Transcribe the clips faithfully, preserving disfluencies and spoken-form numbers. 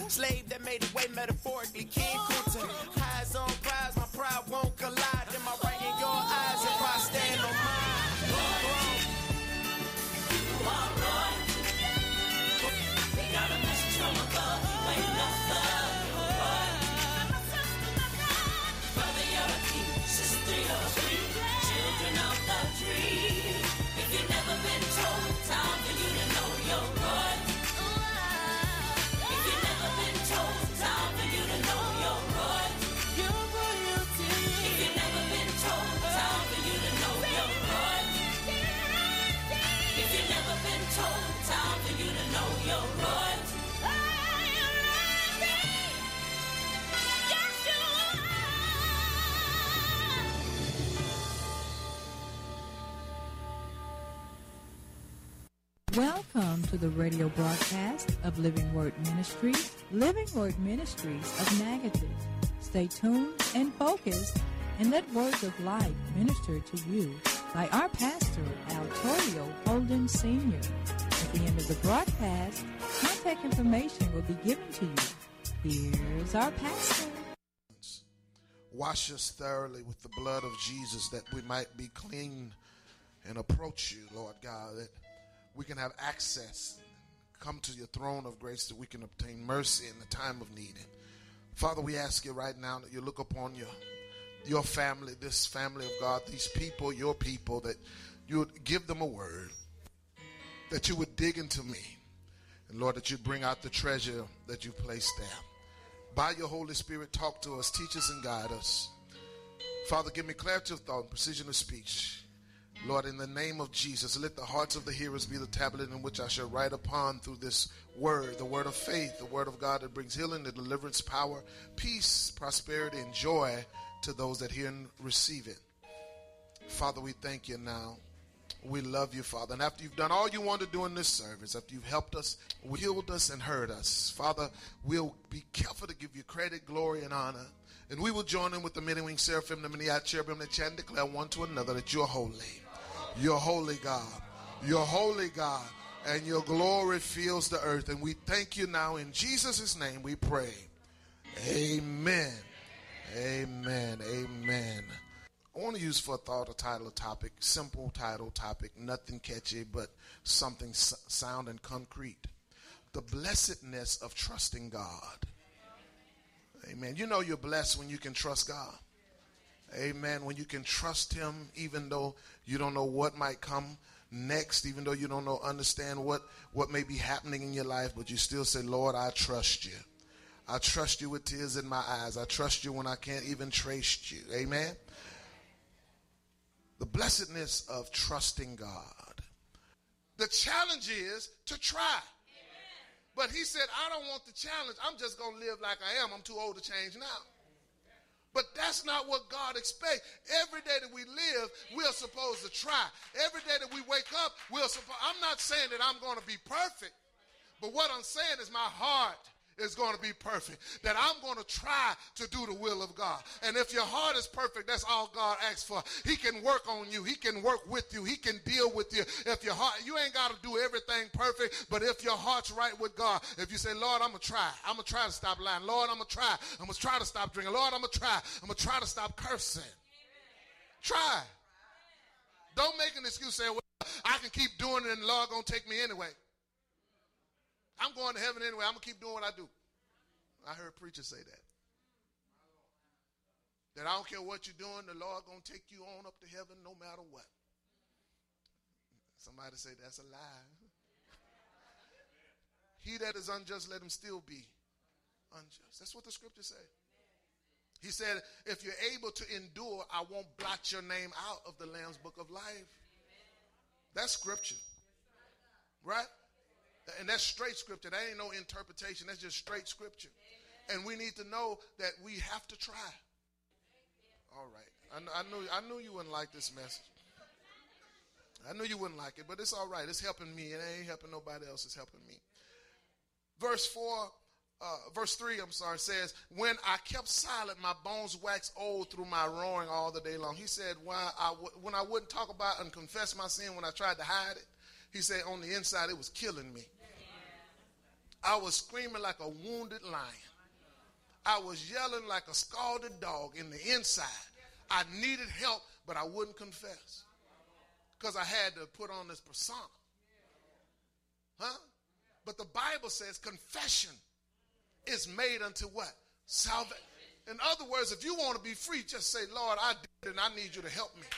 Slave that made it way metaphorically. King Kunta, highs on prize, my pride won't collide. Am I right in your eyes if I stand on mine? You are Lord. We got a message from above. You ain't no thug, you a boy. Brother, you're a king. Sister, you're a queen. Children of the dream. If you've never been told, time for you to know your right. Time for you to know your right. Your royalty. If you've never been told, time for you to know your right. If you've never been told, time for you to know your right. Welcome to the radio broadcast of Living Word Ministries, Living Word Ministries of Natchitoches. Stay tuned and focused and let words of life minister to you by our pastor, Altorio Holden Senior At the end of the broadcast, contact information will be given to you. Here's our pastor. Wash us thoroughly with the blood of Jesus that we might be clean and approach you, Lord God, that we can have access, come to your throne of grace that we can obtain mercy in the time of need. And Father, we ask you right now that you look upon your, your family, this family of God, these people, your people, that you would give them a word, that you would dig into me, and Lord, that you'd bring out the treasure that you've placed there. By your Holy Spirit, talk to us, teach us and guide us. Father, give me clarity of thought and precision of speech. Lord, in the name of Jesus, let the hearts of the hearers be the tablet in which I shall write upon through this word, the word of faith, the word of God that brings healing, the deliverance, power, peace, prosperity, and joy to those that hear and receive it. Father, we thank you now. We love you, Father. And after you've done all you want to do in this service, after you've helped us, healed us, and heard us, Father, we'll be careful to give you credit, glory, and honor. And we will join in with the many winged seraphim, the many cherubim, that chant and declare one to another that you're holy. You're holy, God. You're holy, God. And your glory fills the earth. And we thank you now. In Jesus' name we pray. Amen. Amen. Amen. I want to use for a thought a title, a topic, simple title, topic, nothing catchy, but something sound and concrete. The blessedness of trusting God. Amen. You know you're blessed when you can trust God. Amen. When you can trust him, even though you don't know what might come next, even though you don't know, understand what, what may be happening in your life, but you still say, Lord, I trust you. I trust you with tears in my eyes. I trust you when I can't even trace you. Amen. The blessedness of trusting God. The challenge is to try. But he said, I don't want the challenge. I'm just going to live like I am. I'm too old to change now. But that's not what God expects. Every day that we live, we're supposed to try. Every day that we wake up, we're supposed. I'm not saying that I'm going to be perfect. But what I'm saying is my heart is going to be perfect. That I'm going to try to do the will of God. And if your heart is perfect, that's all God asks for. He can work on you. He can work with you. He can deal with you. If your heart, you ain't got to do everything perfect, but if your heart's right with God, if you say, Lord, I'm going to try. I'm going to try to stop lying. Lord, I'm going to try. I'm going to try to stop drinking. Lord, I'm going to try. I'm going to try to stop cursing. Try. Don't make an excuse saying, well, I can keep doing it and the Lord going to take me anyway. I'm going to heaven anyway. I'm going to keep doing what I do. I heard preachers say that. That I don't care what you're doing, the Lord going to take you on up to heaven no matter what. Somebody say that's a lie. He that is unjust, let him still be unjust. That's what the scriptures say. He said, if you're able to endure, I won't blot your name out of the Lamb's book of life. That's scripture. Right? And that's straight scripture. That ain't no interpretation. That's just straight scripture. And we need to know that we have to try. All right. I, I knew I knew you wouldn't like this message. I knew you wouldn't like it, but it's all right. It's helping me. It ain't helping nobody else. It's helping me. Verse four, uh, verse three, I'm sorry, says, when I kept silent, my bones waxed old through my roaring all the day long. He said, when I, when I wouldn't talk about and confess my sin, when I tried to hide it, he said on the inside it was killing me. I was screaming like a wounded lion. I was yelling like a scalded dog in the inside. I needed help, but I wouldn't confess because I had to put on this persona. Huh? But the Bible says confession is made unto what? Salvation. In other words, if you want to be free, just say, Lord, I did it and I need you to help me.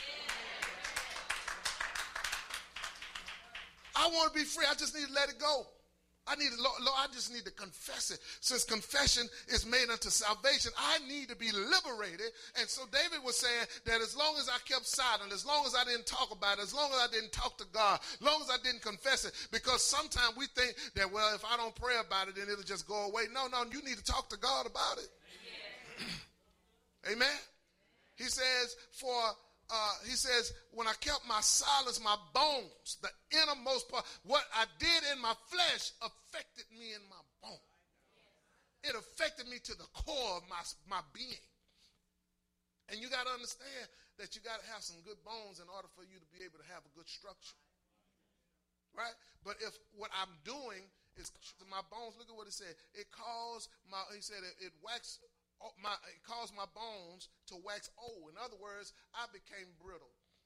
I want to be free. I just need to let it go. I need to, Lord, Lord, I just need to confess it. Since confession is made unto salvation, I need to be liberated. And so David was saying that as long as I kept silent, as long as I didn't talk about it, as long as I didn't talk to God, as long as I didn't confess it, because sometimes we think that, well, if I don't pray about it, then it'll just go away. No, no, you need to talk to God about it. Amen. He says, for uh, he says, when I kept my silence, my bones, the innermost part, what I did in my flesh affected me in my bone. It affected me to the core of my, my being. And you got to understand that you got to have some good bones in order for you to be able to have a good structure. Right? But if what I'm doing is to my bones, look at what it said. It caused my, he said, it, it waxed. My, it caused my bones to wax old. In other words, I became brittle.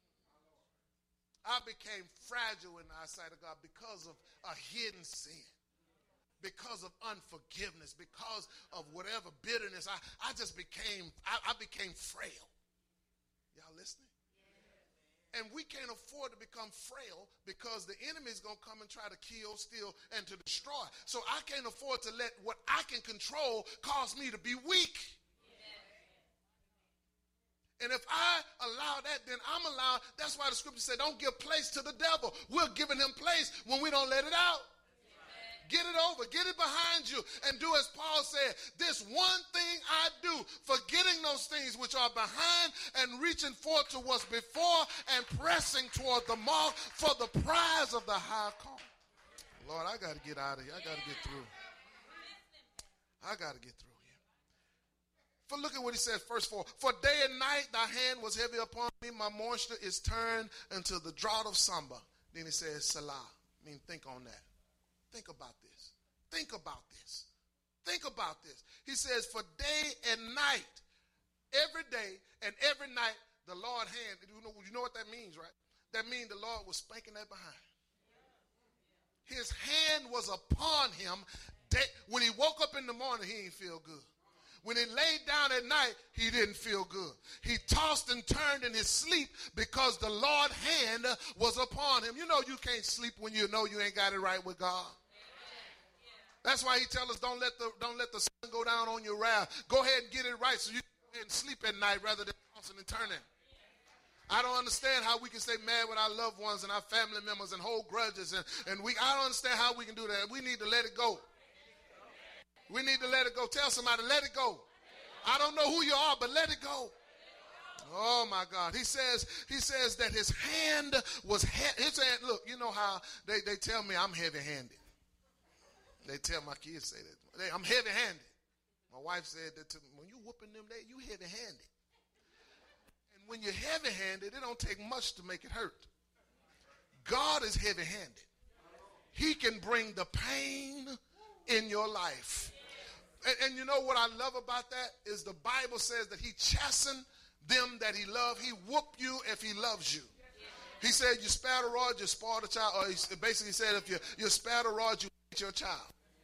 I became fragile in the eyesight of God because of a hidden sin, because of unforgiveness, because of whatever bitterness. I, I just became, I, I became frail. Y'all listening? And we can't afford to become frail because the enemy is going to come and try to kill, steal, and to destroy. So I can't afford to let what I can control cause me to be weak. And if I allow that, then I'm allowed. That's why the scripture said, don't give place to the devil. We're giving him place when we don't let it out. Get it over. Get it behind you. And do as Paul said, this one thing I do, forgetting those things which are behind and reaching forth to what's before and pressing toward the mark for the prize of the high call. Lord, I got to get out of here. I got to get through. I got to get through here. For look at what he says, verse four. For day and night thy hand was heavy upon me. My moisture is turned into the drought of summer. Then he says, Salah. I mean, think on that. Think about this. Think about this. Think about this. He says, for day and night, every day and every night, the Lord hand, you know, you know what that means, right? That means the Lord was spanking that behind. His hand was upon him. Day, when he woke up in the morning, he didn't feel good. When he laid down at night, he didn't feel good. He tossed and turned in his sleep because the Lord's hand was upon him. You know you can't sleep when you know you ain't got it right with God. That's why he tells us don't let the don't let the sun go down on your wrath. Go ahead and get it right so you can go ahead and sleep at night rather than tossing and turning. I don't understand how we can stay mad with our loved ones and our family members and hold grudges. And, and we I don't understand how we can do that. We need to let it go. We need to let it go. Tell somebody, let it go. I don't know who you are, but let it go. Oh my God. He says, he says that his hand was he- his hand. Look, you know how they, they tell me I'm heavy-handed. They tell my kids say that. They, I'm heavy-handed. My wife said that to me, when you whooping them, they, you heavy-handed. And when you're heavy-handed, it don't take much to make it hurt. God is heavy-handed. He can bring the pain in your life. And, and you know what I love about that is the Bible says that he chastened them that he loved. He whooped you if he loves you. He said you spare the rod, you spoil the child. Or he basically said if you, you spare the rod, you hate your child.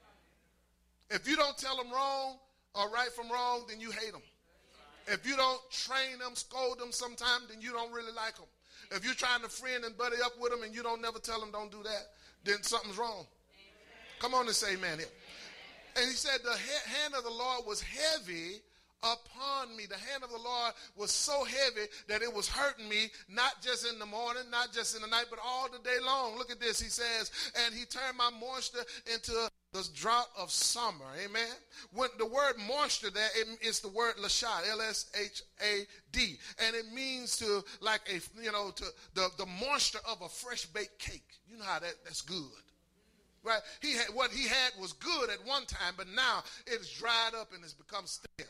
If you don't tell them wrong or right from wrong, then you hate them. If you don't train them, scold them sometime, then you don't really like them. If you're trying to friend and buddy up with them and you don't never tell them don't do that, then something's wrong. Come on and say amen here. And he said the hand of the Lord was heavy upon me. The hand of the Lord was so heavy that it was hurting me, not just in the morning, not just in the night, but all the day long. Look at this. He says, and he turned my moisture into the drought of summer. Amen. When the word moisture there, it is the word lashad, L S H A D. And it means to like a, you know, to the, the moisture of a fresh baked cake. You know how that, that's good. Right? He had, what he had was good at one time, but now it's dried up and it's become stale.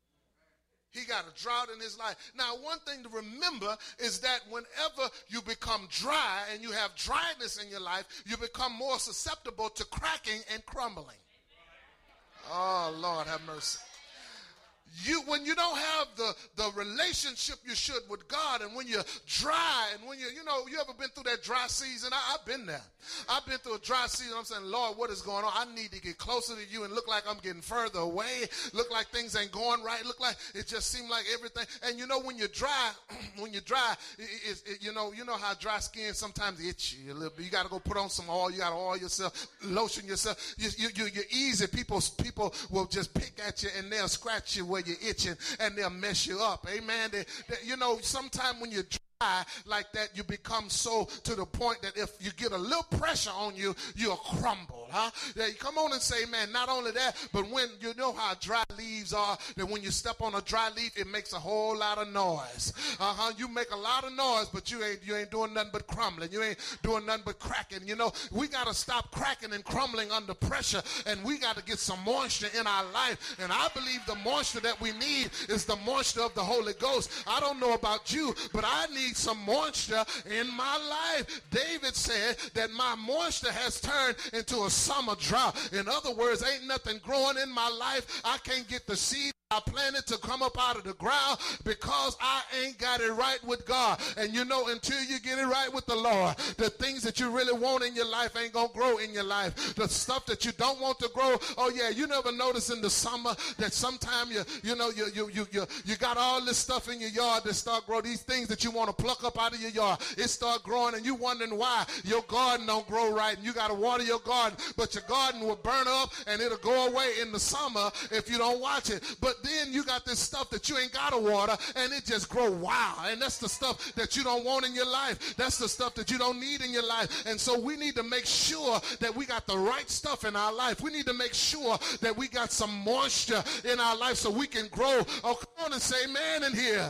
He got a drought in his life. Now, one thing to remember is that whenever you become dry and you have dryness in your life, you become more susceptible to cracking and crumbling. have mercy. You, when you don't have the, the relationship you should with God, and when you're dry, and when you, you know, you ever been through that dry season? I, I've been there. I've been through a dry season. I'm saying, Lord, what is going on? I need to get closer to you and look like I'm getting further away. Look like things ain't going right. Look like it just seems like everything. And you know, when you're dry, when you're dry, it, it, it, you know, you know how dry skin sometimes itchy a little bit. You got to go put on some oil. You got to oil yourself, lotion yourself. You, you, you, you're easy. People, people will just pick at you and they'll scratch you where you're itching, and they'll mess you up. Amen. They, they, you know, sometimes when you're dry like that, you become so to the point that if you get a little pressure on you, you'll crumble. Huh? Yeah, you come on and say, man, not only that, but when you know how dry leaves are, that when you step on a dry leaf, it makes a whole lot of noise. Uh-huh. You make a lot of noise, but you ain't you ain't doing nothing but crumbling. You ain't doing nothing but cracking. You know, we got to stop cracking and crumbling under pressure, and we got to get some moisture in our life. And I believe the moisture that we need is the moisture of the Holy Ghost. I don't know about you, but I need some moisture in my life. David said that my moisture has turned into a summer drought. In other words, ain't nothing growing in my life. I can't get the seed I planted to come up out of the ground because I ain't got it right with God. And you know, until you get it right with the Lord, the things that you really want in your life ain't gonna grow in your life. The stuff that you don't want to grow, oh yeah, you never notice in the summer that sometime you you know you you you you, you got all this stuff in your yard that start growing, these things that you want to pluck up out of your yard. It start growing and you wondering why your garden don't grow right, and you got to water your garden, but your garden will burn up and it'll go away in the summer if you don't watch it. But then you got this stuff that you ain't got to water, and it just grow wild. And that's the stuff that you don't want in your life. That's the stuff that you don't need in your life. And so we need to make sure that we got the right stuff in our life. We need to make sure that we got some moisture in our life so we can grow. Oh, come on and say amen in here.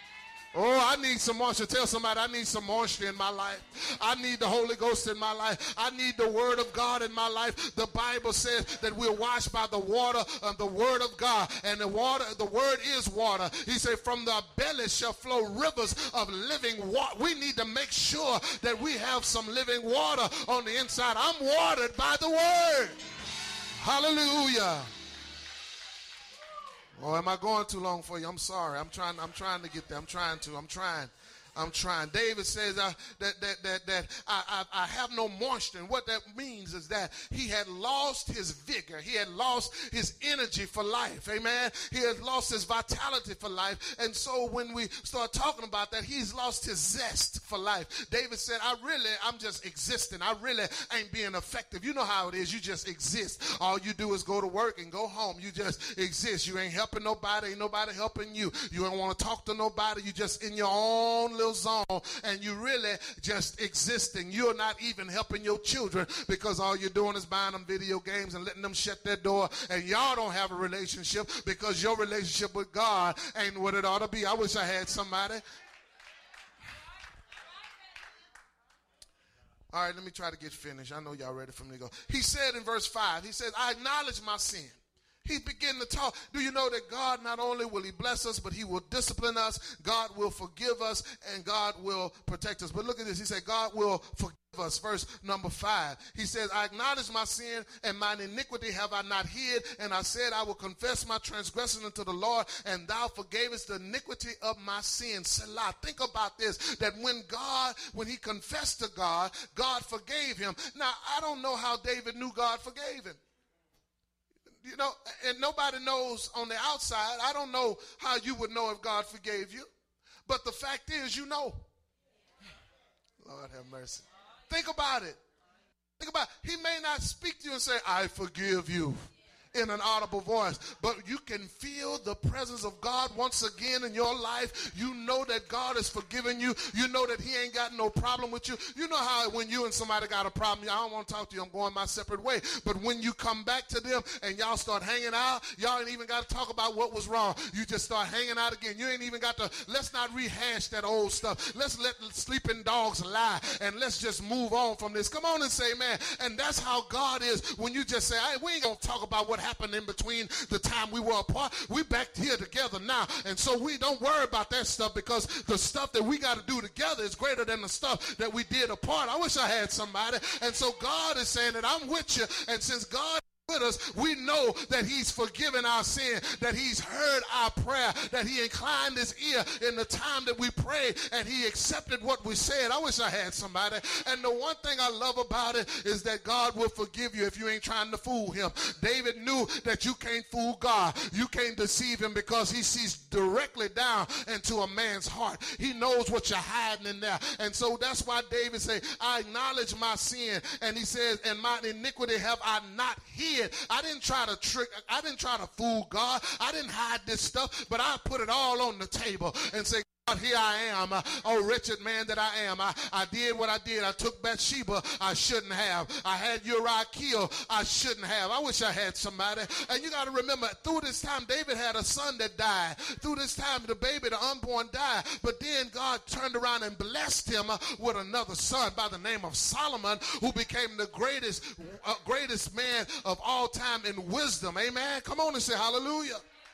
Oh, I need some moisture. Tell somebody, I need some moisture in my life. I need the Holy Ghost in my life. I need the Word of God in my life. The Bible says that we're washed by the water of the Word of God. And the water, the Word is water. He said, from the belly shall flow rivers of living water. We need to make sure that we have some living water on the inside. I'm watered by the Word. Hallelujah. Oh, am I going too long for you? I'm sorry. I'm trying. I'm trying to get there. I'm trying to. I'm trying. I'm trying. David says uh, that that that that I, I I have no moisture, and what that means is that he had lost his vigor. He had lost his energy for life. Amen. He had lost his vitality for life, and so when we start talking about that, he's lost his zest for life. David said, "I really, I'm just existing. I really ain't being effective." You know how it is. You just exist. All you do is go to work and go home. You just exist. You ain't helping nobody. Ain't nobody helping you. You don't want to talk to nobody. You just in your own little zone, and you really just existing. You're not even helping your children because all you're doing is buying them video games and letting them shut their door, and y'all don't have a relationship because your relationship with God ain't what it ought to be. I wish I had somebody. All right, let me try to get finished. I know y'all ready for me to go. He said in verse five, he says, I acknowledge my sin. He began to talk. Do you know that God, not only will he bless us, but he will discipline us, God will forgive us, and God will protect us. But look at this. He said, God will forgive us. Verse number five. He says, I acknowledge my sin, and mine iniquity have I not hid. And I said, I will confess my transgression unto the Lord, and thou forgavest the iniquity of my sin. Selah. Think about this, that when God, when he confessed to God, God forgave him. Now, I don't know how David knew God forgave him. You know, and nobody knows on the outside. I don't know how you would know if God forgave you. But the fact is, you know. Lord have mercy. Think about it. Think about it. He may not speak to you and say, I forgive you, in an audible voice, but you can feel the presence of God once again in your life. You know that God has forgiven you. You know that he ain't got no problem with you. You know how when you and somebody got a problem, I don't want to talk to you, I'm going my separate way. But when you come back to them and y'all start hanging out, y'all ain't even got to talk about what was wrong. You just start hanging out again. You ain't even got to, let's not rehash that old stuff. Let's let sleeping dogs lie, and let's just move on from this. Come on and say, man. And that's how God is when you just say, hey, we ain't going to talk about what happened in between the time we were apart. We back here together now, and so we don't worry about that stuff, because the stuff that we got to do together is greater than the stuff that we did apart. I wish I had somebody. And so God is saying that I'm with you, and since God with us, we know that he's forgiven our sin, that he's heard our prayer, that he inclined his ear in the time that we prayed, and he accepted what we said. I wish I had somebody. And the one thing I love about it is that God will forgive you if you ain't trying to fool him. David knew that you can't fool God. You can't deceive him because he sees directly down into a man's heart. He knows what you're hiding in there. And so that's why David said, I acknowledge my sin. And he says, and my iniquity have I not hid. I didn't try to trick, I didn't try to fool God. I didn't hide this stuff, but I put it all on the table and say, God, here I am. Uh, oh, wretched man that I am. I, I did what I did. I took Bathsheba. I shouldn't have. I had Uriah killed. I shouldn't have. I wish I had somebody. And you got to remember, through this time, David had a son that died. Through this time, the baby, the unborn, died. But then God turned around and blessed him uh, with another son by the name of Solomon, who became the greatest, uh, greatest man of all time in wisdom. Amen. Come on and say hallelujah.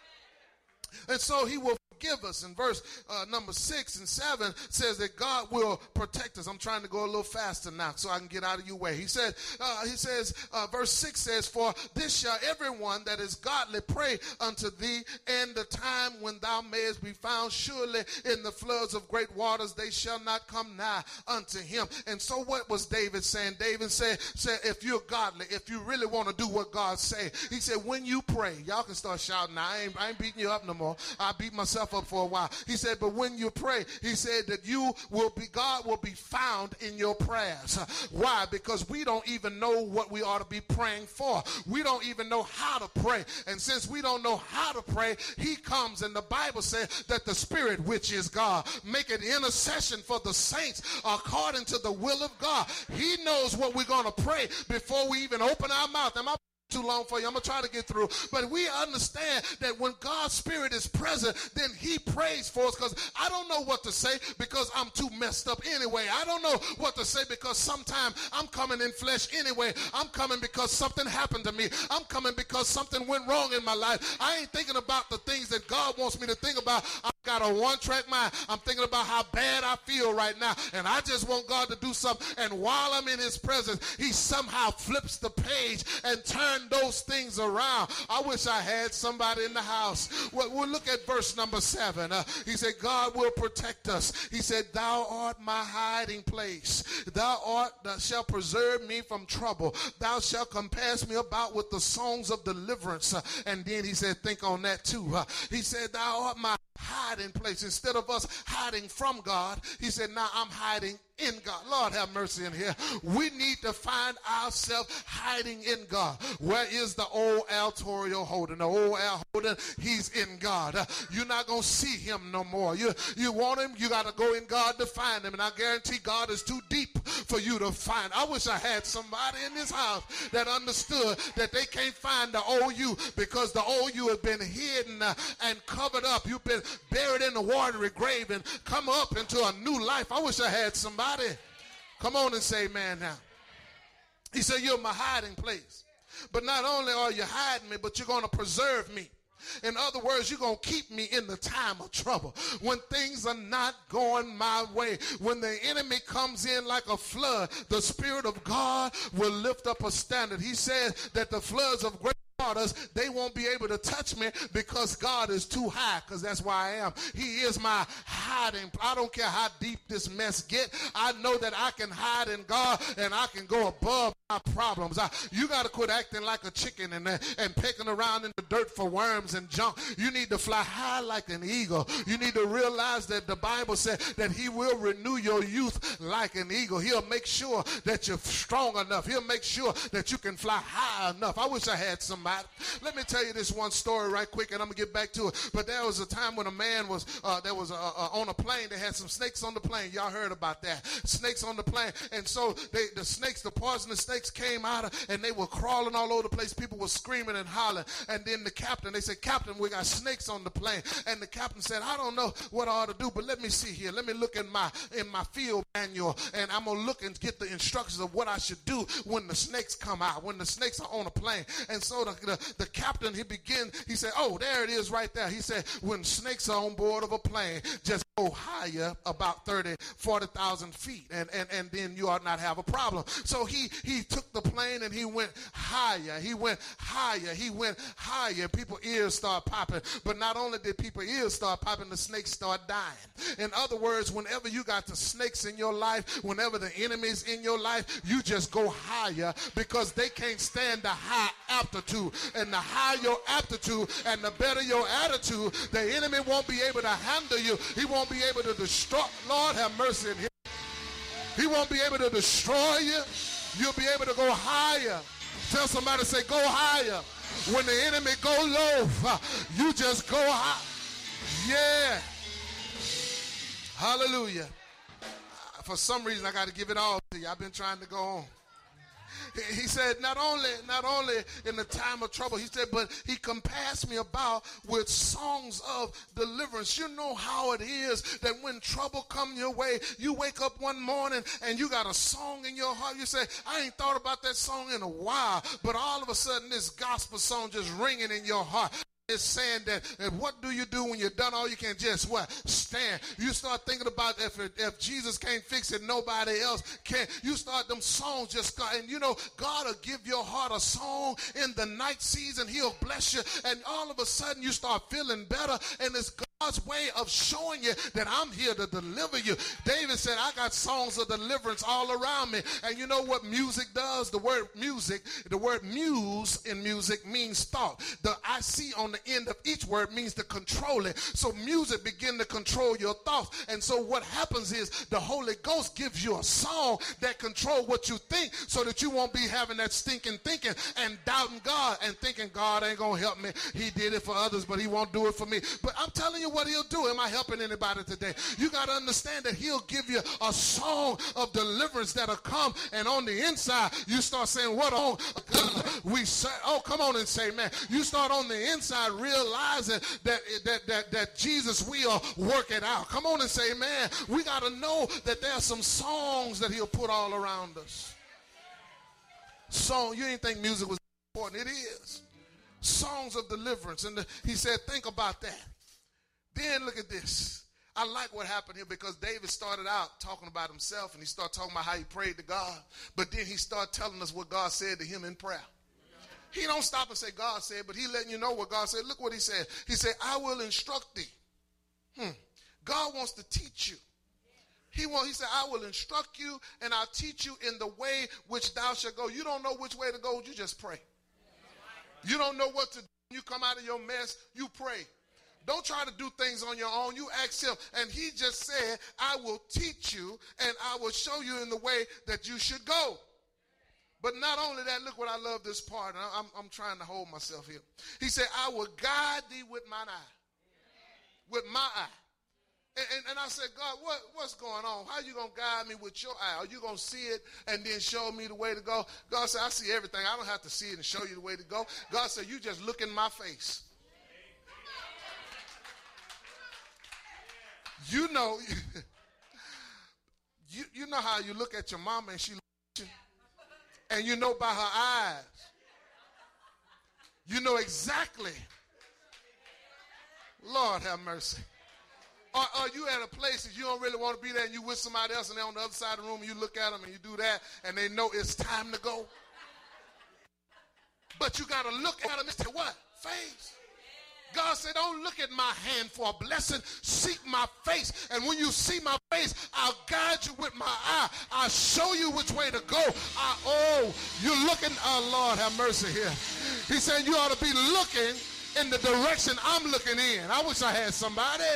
And so he will forgive us. In verse uh, number six and seven says that God will protect us. I'm trying to go a little faster now so I can get out of your way. He said, uh, he says, uh, verse six says, for this shall everyone that is godly pray unto thee, and the time when thou mayest be found. Surely in the floods of great waters they shall not come nigh unto him. And so what was David saying? David said, said if you're godly, if you really want to do what God say, he said, when you pray, y'all can start shouting now. I ain't, I ain't beating you up no more. I beat myself up for a while. He said, but when you pray, he said that you will be, God will be found in your prayers. Why? Because we don't even know what we ought to be praying for. We don't even know how to pray. And since we don't know how to pray, he comes, and the Bible says that the Spirit, which is God, make an intercession for the saints according to the will of God. He knows what we're going to pray before we even open our mouth. Am I too long for you? I'm going to try to get through. But we understand that when God's Spirit is present, then he prays for us, because I don't know what to say because I'm too messed up anyway. I don't know what to say because sometimes I'm coming in flesh anyway. I'm coming because something happened to me. I'm coming because something went wrong in my life. I ain't thinking about the things that God wants me to think about. I've got a one-track mind. I'm thinking about how bad I feel right now, and I just want God to do something. And while I'm in his presence, he somehow flips the page and turns those things around. I wish I had somebody in the house. Well, we'll look at verse number seven. Uh, he said, God will protect us. He said, thou art my hiding place. Thou art, thou shalt preserve me from trouble. Thou shalt compass me about with the songs of deliverance. Uh, and then he said, think on that too. Uh, he said, thou art my hiding place. Instead of us hiding from God, he said, now I'm hiding in God. Lord have mercy in here. We need to find ourselves hiding in God. Where is the old Al Torrio Holden? The old Al Holden, he's in God. Uh, you're not going to see him no more. You, you want him, you got to go in God to find him. And I guarantee God is too deep for you to find. I wish I had somebody in this house that understood that they can't find the old you because the old you has been hidden uh, and covered up. You've been buried in the watery grave and come up into a new life. I wish I had somebody. Come on and say amen now. He said, you're my hiding place. But not only are you hiding me, but you're going to preserve me. In other words, you're going to keep me in the time of trouble. When things are not going my way, when the enemy comes in like a flood, the Spirit of God will lift up a standard. He said that the floods of great waters, they won't be able to touch me because God is too high, because that's where I am. He is my hiding. I don't care how deep this mess get. I know that I can hide in God and I can go above my problems. I, you got to quit acting like a chicken and, and pecking around in the dirt for worms and junk. You need to fly high like an eagle. You need to realize that the Bible said that he will renew your youth like an eagle. He'll make sure that you're strong enough. He'll make sure that you can fly high enough. I wish I had somebody. Let me tell you this one story right quick, and I'm gonna get back to it. But there was a time when a man was uh, there was a, a, on a plane. They had some snakes on the plane. Y'all heard about that? Snakes on the plane, and so they, the snakes, the poisonous snakes, came out, and they were crawling all over the place. People were screaming and hollering. And then the captain, they said, "Captain, we got snakes on the plane." And the captain said, "I don't know what I ought to do, but let me see here. Let me look in my in my field manual, and I'm gonna look and get the instructions of what I should do when the snakes come out, when the snakes are on a plane." And so the The, the captain, he began, he said, "Oh, there it is right there." He said, "When snakes are on board of a plane, just go higher about thirty, forty thousand feet, and, and, and then you ought not have a problem. So he, he took the plane and he went higher. He went higher. He went higher. People's ears start popping. But not only did people's ears start popping, the snakes start dying. In other words, whenever you got the snakes in your life, whenever the enemy's in your life, you just go higher because they can't stand the high altitude. And the higher your altitude and the better your attitude, the enemy won't be able to handle you. He won't be able to destroy. Lord have mercy in him. He won't be able to destroy you. You'll be able to go higher. Tell somebody, say, go higher. When the enemy go low, you just go high. Yeah. Hallelujah. For some reason, I got to give it all to you. I've been trying to go on. He said, not only, not only in the time of trouble, he said, but he compassed me about with songs of deliverance. You know how it is that when trouble come your way, you wake up one morning and you got a song in your heart. You say, I ain't thought about that song in a while, but all of a sudden this gospel song just ringing in your heart. It's saying that, and what do you do when you're done all you can? Just what? Stand. You start thinking about if it, if Jesus can't fix it, nobody else can. You start them songs just, and you know, God will give your heart a song in the night season. He'll bless you, and all of a sudden you start feeling better, and it's God's way of showing you that I'm here to deliver you. David said, I got songs of deliverance all around me. And you know what music does? The word music, the word muse in music means thought. The I C on the end of each word means to control it. So music begin to control your thoughts. And so what happens is the Holy Ghost gives you a song that control what you think so that you won't be having that stinking thinking and doubting God and thinking God ain't going to help me. He did it for others, but he won't do it for me. But I'm telling you what he'll do. Am I helping anybody today? You got to understand that he'll give you a song of deliverance that'll come, and on the inside you start saying, what on we say? Oh, come on and say, man. You start on the inside realizing that that that that Jesus will work it out. Come on and say, man. We got to know that there are some songs that he'll put all around us. Song, you didn't think music was important. It is. Songs of deliverance. And the, he said, think about that. Then look at this. I like what happened here because David started out talking about himself, and he started talking about how he prayed to God. But then he started telling us what God said to him in prayer. He don't stop and say God said, but he letting you know what God said. Look what he said. He said, I will instruct thee. Hmm. God wants to teach you. He want, he said, I will instruct you and I'll teach you in the way which thou shalt go. You don't know which way to go, you just pray. You don't know what to do. When you come out of your mess, you pray. Don't try to do things on your own. You ask him. And he just said, I will teach you and I will show you in the way that you should go. But not only that, look what I love this part. I'm, I'm trying to hold myself here. He said, I will guide thee with mine eye. With my eye. And, and, and I said, God, what, what's going on? How are you going to guide me with your eye? Are you going to see it and then show me the way to go? God said, I see everything. I don't have to see it and show you the way to go. God said, you just look in my face. You know, you, you know how you look at your mama and she looks at you, and you know by her eyes. You know exactly. Lord have mercy. Or, or you at a place that you don't really want to be there and you with somebody else and they're on the other side of the room and you look at them and you do that and they know it's time to go. But you got to look at them and say, what? Face. God said, don't look at my hand for a blessing. Seek my face. And when you see my face, I'll guide you with my eye. I'll show you which way to go. I, oh, you're looking. Oh, Lord, have mercy here. He said you ought to be looking in the direction I'm looking in. I wish I had somebody.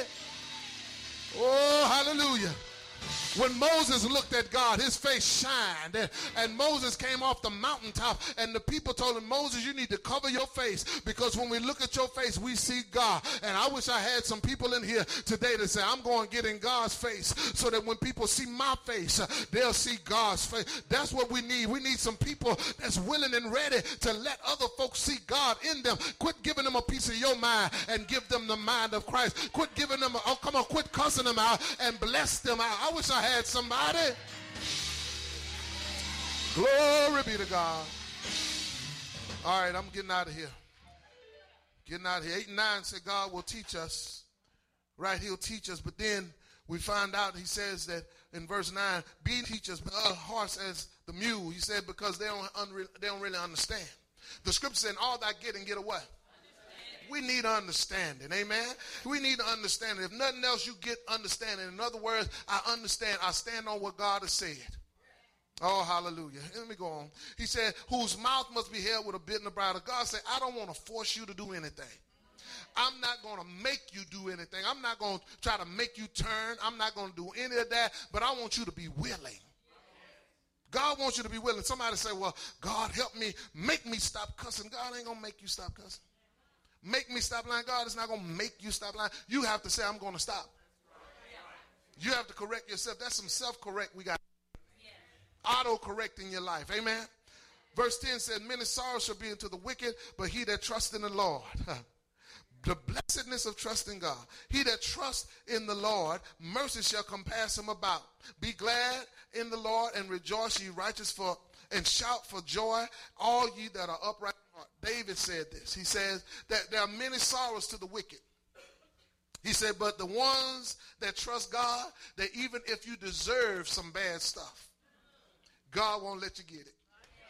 Oh, hallelujah. When Moses looked at God, his face shined. And, and Moses came off the mountaintop. And the people told him, Moses, you need to cover your face. Because when we look at your face, we see God. And I wish I had some people in here today to say, I'm going to get in God's face. So that when people see my face, they'll see God's face. That's what we need. We need some people that's willing and ready to let other folks see God in them. Quit giving them a piece of your mind and give them the mind of Christ. Quit giving them, a, oh, come on, quit cussing them out and bless them out. I wish I had somebody. Glory be to God. All right, I'm getting out of here. Getting out of here. Eight and nine said God will teach us. Right, he'll teach us. But then we find out he says that in verse nine, be teachers uh, hearts as the mule. He said because they don't, unre- they don't really understand. The scripture said, all thy getting, get away. We need understanding, amen? We need to understand. If nothing else, you get understanding. In other words, I understand. I stand on what God has said. Oh, hallelujah. Let me go on. He said, whose mouth must be held with a bit and a bridle. God said, I don't want to force you to do anything. I'm not going to make you do anything. I'm not going to try to make you turn. I'm not going to do any of that, but I want you to be willing. God wants you to be willing. Somebody say, well, God, help me. Make me stop cussing. God ain't going to make you stop cussing. Make me stop lying. God is not going to make you stop lying. You have to say, I'm going to stop. You have to correct yourself. That's some self-correct we got. Auto-correct in your life. Amen. Verse ten said, many sorrows shall be unto the wicked, but he that trusts in the Lord. The blessedness of trusting God. He that trusts in the Lord, mercy shall compass him about. Be glad in the Lord and rejoice, ye righteous, for and shout for joy, all ye that are upright. David said this. He says that there are many sorrows to the wicked. He said, but the ones that trust God, that even if you deserve some bad stuff, God won't let you get it.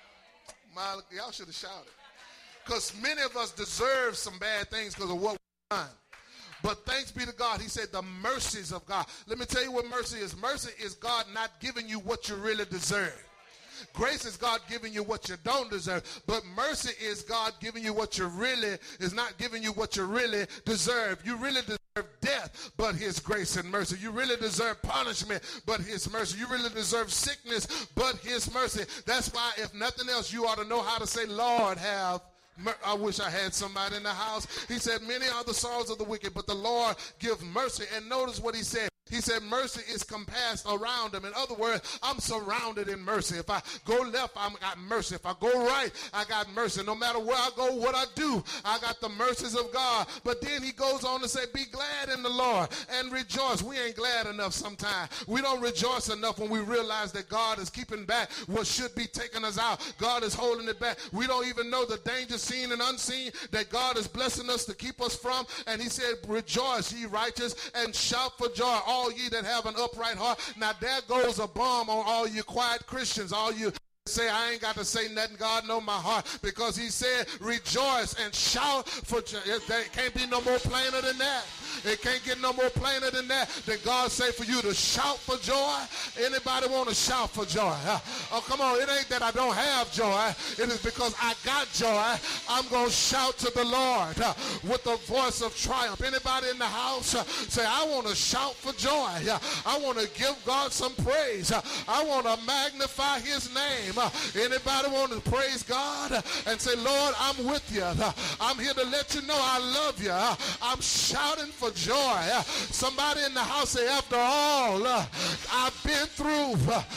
My, y'all should have shouted. Because many of us deserve some bad things because of what we've done. But thanks be to God, he said the mercies of God. Let me tell you what mercy is. Mercy is God not giving you what you really deserve. Grace is God giving you what you don't deserve. But mercy is God giving you what you really, is not giving you what you really deserve. You really deserve death, but his grace and mercy. You really deserve punishment, but his mercy. You really deserve sickness, but his mercy. That's why, if nothing else, you ought to know how to say, Lord, have mercy. I wish I had somebody in the house. He said, many are the sorrows of the wicked, but the Lord give mercy. And notice what he said. He said mercy is compassed around him. In other words, I'm surrounded in mercy. If I go left, I got mercy. If I go right, I got mercy. No matter where I go, what I do, I got the mercies of God. But then he goes on to say, be glad in the Lord and rejoice. We ain't glad enough sometimes. We don't rejoice enough when we realize that God is keeping back what should be taking us out. God is holding it back. We don't even know the danger seen and unseen that God is blessing us to keep us from. And he said, rejoice, ye righteous, and shout for joy, all All ye that have an upright heart. Now there goes a bomb on all you quiet Christians, all you say, I ain't got to say nothing. God know my heart, because he said rejoice and shout for joy. There can't be no more plainer than that. It can't get no more plainer than that. That God say for you to shout for joy. Anybody want to shout for joy? Oh, come on. It ain't that I don't have joy. It is because I got joy. I'm going to shout to the Lord with a voice of triumph. Anybody in the house say, I want to shout for joy. I want to give God some praise. I want to magnify his name. Anybody want to praise God and say, Lord, I'm with you. I'm here to let you know I love you. I'm shouting for joy. Somebody in the house say, after all I've been through,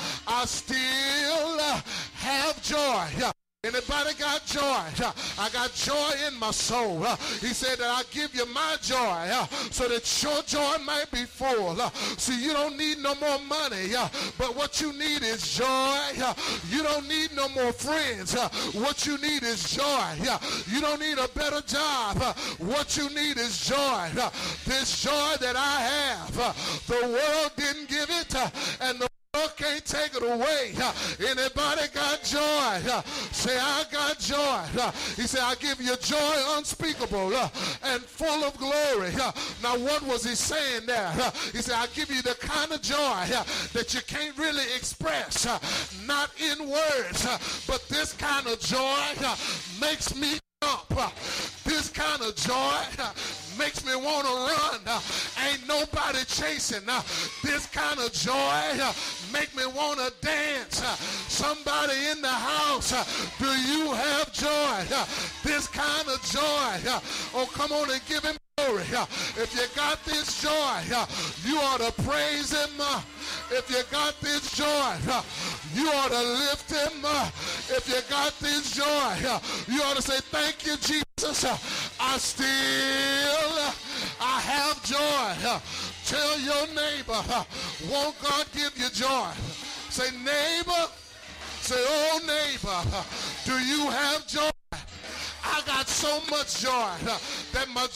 I still have joy. Anybody got joy? I got joy in my soul. He said that I give you my joy so that your joy might be full. See, you don't need no more money, but what you need is joy. You don't need no more friends. What you need is joy. You don't need a better job. What you need is joy. This joy that I have, the world didn't give it, and the world can't take it away. Anybody got joy? Say, I got joy. He said, I give you joy unspeakable and full of glory. Now, what was he saying there? He said, I give you the kind of joy that you can't really express, not in words, but this kind of joy makes me up. This kind of joy makes me want to run. Ain't nobody chasing. This kind of joy make me want to dance. Somebody in the house, do you have joy? This kind of joy. Oh, come on and give him glory. If you got this joy, you ought to praise him. If you got this joy, you ought to lift him. If you got this joy, you ought to say, thank you, Jesus. I still, I have joy. Tell your neighbor, won't God give you joy? Say, neighbor, say, oh, neighbor, do you have joy? I got so much joy that my